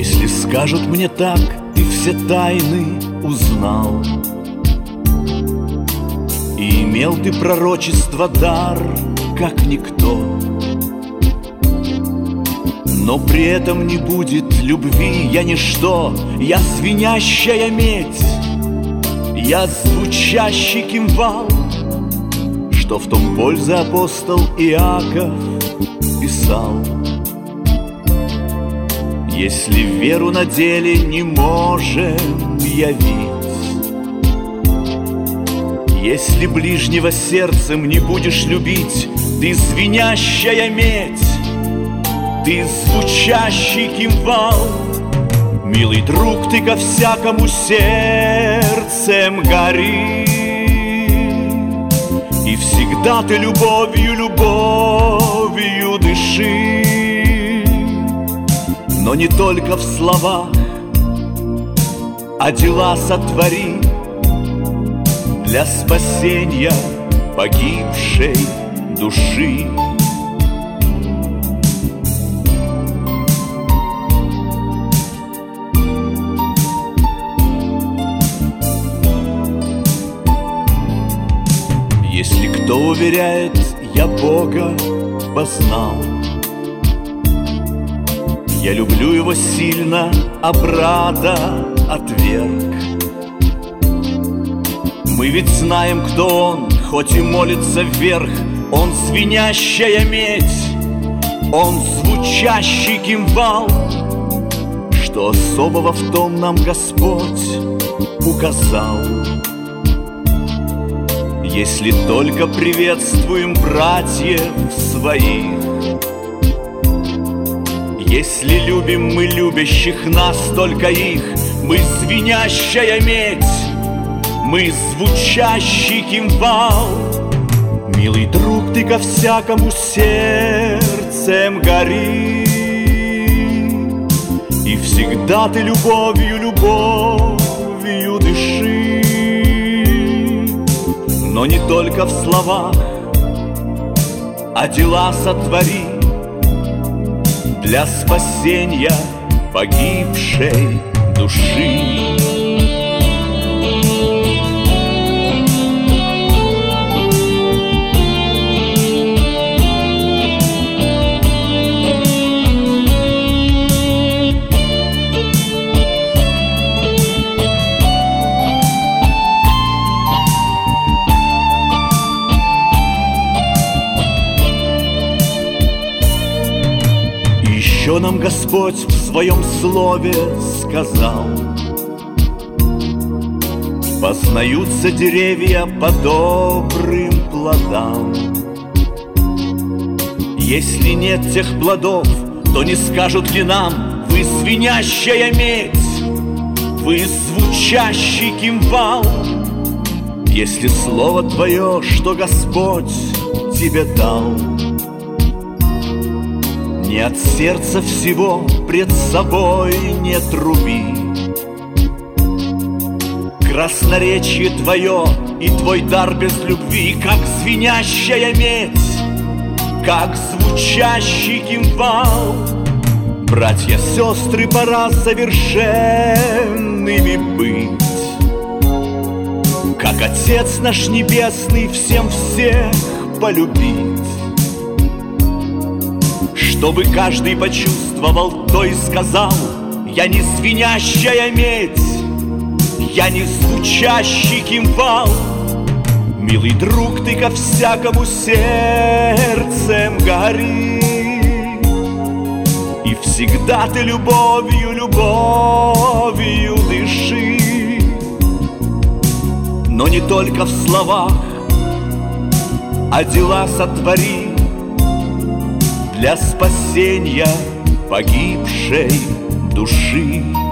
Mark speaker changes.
Speaker 1: Если скажут мне так, ты все тайны узнал, и имел ты пророчество дар, как никто, но при этом не будет любви, я ничто, я звенящая медь, я звучащий кимвал, что в том пользы апостол Иаков писал. Если веру на деле не можем явить, если ближнего сердцем не будешь любить, ты звенящая медь, ты звучащий кимвал, милый друг, ты ко всякому сердцем гори, и всегда ты любовью, любовью дыши. Но не только в словах, а дела сотвори для спасения погибшей души. Если кто уверяет, я Бога познал, я люблю его сильно, а брата отверг. Мы ведь знаем, кто он, хоть и молится вверх. Он звенящая медь, он звучащий кимвал, что особого в том нам Господь указал. Если только приветствуем братьев своих, если любим мы любящих нас, только их, мы звенящая медь, мы звучащий кимвал, милый друг, ты ко всякому сердцем гори, и всегда ты любовью, любовью дыши. Но не только в словах, а дела сотвори для спасения погибшей души. Еще нам Господь в своем слове сказал: познаются деревья по добрым плодам. Если нет тех плодов, то не скажут ли нам: вы звенящая медь, вы звучащий кимвал? Если слово твое, что Господь тебе дал, не от сердца всего пред собой не труби. Красноречие твое и твой дар без любви, как звенящая медь, как звучащий кимвал. Братья, сестры, пора совершенными быть, как Отец наш Небесный всем всех полюбить. Чтобы каждый почувствовал, то и сказал: я не звенящая медь, я не звучащий кимвал, милый друг, ты ко всякому сердцем гори, и всегда ты любовью, любовью дыши. Но не только в словах, а дела сотвори для спасения погибшей души.